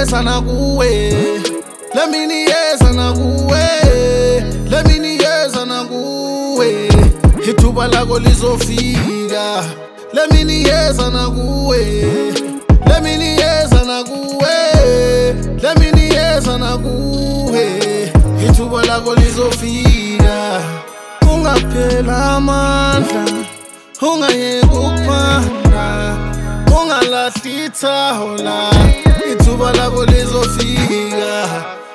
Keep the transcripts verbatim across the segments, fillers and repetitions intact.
ninikeza nakuwe, lami niyeza nakuwe, lami niyeza nakuwe, ithuba lakho lizofika, lami niyeza nakuwe, lami niyeza nakuwe, lami niyeza nakuwe, ithuba lakho lizofika. Ungaphela amandla, ungayeki ukuphanda, ungalahli ithawula, ithuba lakho lizofika.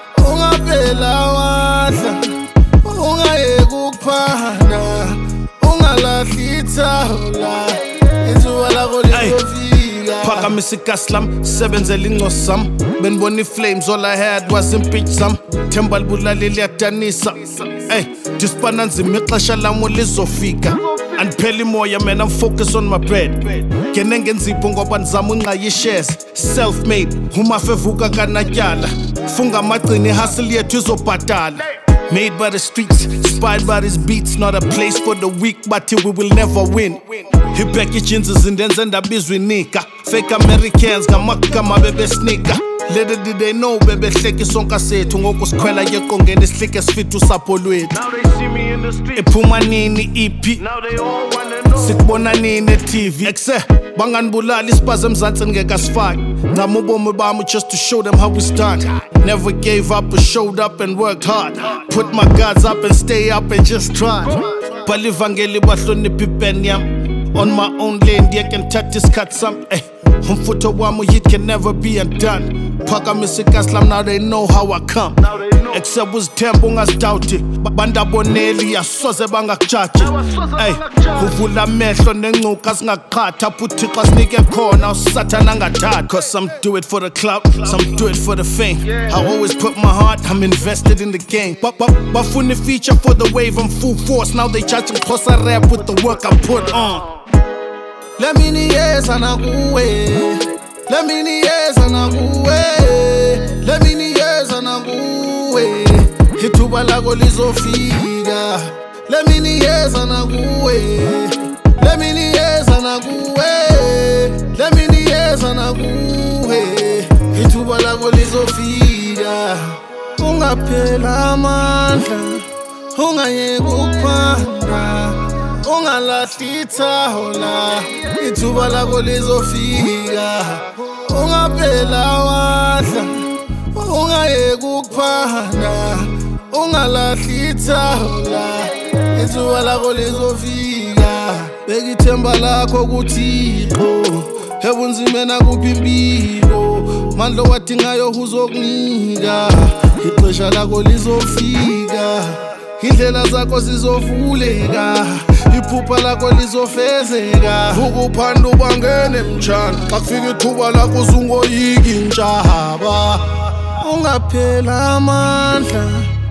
Ungaphela amandla, ungayeki ukuphanda, ungalahli ithawula, ithuba lakho lizofika. Phakamisa igasi lam, sebenzela incosi sam. Benibona i-flames, all I had was impeach sam. Themba libulali liyadanisa, ey dispana nzima ixesha lam lizofika. Andiphela imoya man, I'm focused on my bread. Ngene ngenzipho ngoba ndizama unqaya i-shares. Self-made, umafa evuka kanatyala. Funga amagcini hustle yethu izobhatala. Made by the streets, inspired by these beats. Not a place for the weak, but here we will never win. Hibheka jeans zindenze ndabizwa inika. Fake Americans ngamakama bebe sneaker. Little did they know bebehleka isonka sethu ngoku sikhwela yeqongeni sihlike sifitha usapho lwethu. Now they see me in the street. Iphuma nini iphi? Now they all wanna know. Sikubona nini e-T V? Ekse banganibulala isipaza emzantsi ngeke asifake. Ngama ubomi bami just to show them how we start. Never gave up, but showed up and worked hard. Put my guards up and stay up and just try. Balivangeli bahlonipha ipen yam. On my own lane, they can touch this cut some. Eh, umfutho wami it can never be undone. Phakamisa igasi lam, now they know how I come. Except uzithemba ungasidawuthi bandaboneli asoze bangakujaji. Ey uvula amehlo nencuka singakuqhatha pho uThixo sinike khona usathana angathathi. Cause some do it for the clout, some do it for the fame. I always put my heart, I'm invested in the game. Bafuna feature for the wave, I'm full force. Now they judging cause I rap with the work I put on. Lami niyeza nakuwe, lami niyeza nakuwe, lami niyeza nakuwe, ithuba lakho lizofika. Lami niyeza nakuwe, lami niyeza nakuwe, lami niyeza nakuwe, ithuba lakho lizofika. Ungaphela amandla, ungayeki ukuphanda, ungalahli ithawula, ithuba lakho lizofika. Ungaphela amandla, ungayeki ukuphanda, ungalahli ithawula, ithuba lakho lizofika. Beka ithemba lakho kuThixo, ebunzimeni akuphi impilo, mandla owadingayo uzokunika, ixesha lakho lizofika. Indlela zakho zizovuleka, iphupha lakho lizofezeka. Ukuphanda ubangene emtshana, xa kufika ithuba lakho uzungoyiki intshaba. Ungaphela amandla,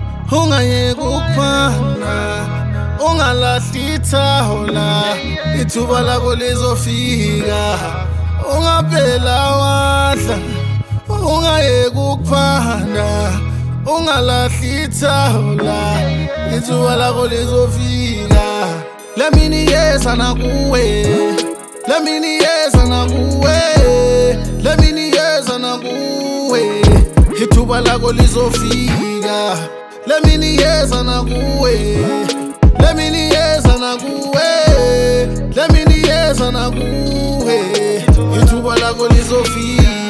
ungayeki ukuphanda, ungalahli ithawula, ithuba lakho lizofika. Ungaphela amandla, ungayeki ukuphanda, ungalahli ithawula, ithuba lakho lizofika. Lami niyeza nakuwe, lami niyeza nakuwe, lami niyeza nakuwe, ithuba lakho lizofika. Lami niyeza nakuwe, lami niyeza nakuwe, lami niyeza nakuwe, ithuba lakho lizofika.